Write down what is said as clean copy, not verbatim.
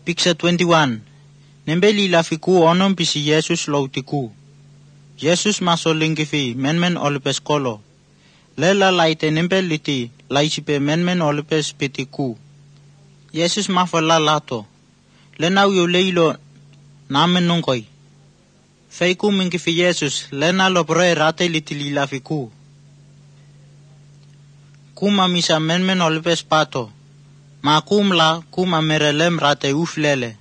Picture 21. Nembeli lafiku onom pisi Jesus lautiku. Jesus masolingifi menmen olipes kolo. Lela laite nembeliti laisipe menmen olipes pitiku. Jesus mafala lato. Lenau yu leilo namen nungkoi. Feiku mingifi Jesus lena lobre rate litili lafiku. Kuma misa menmen olipes pato. Ma kumla kuma merelem rate uflele.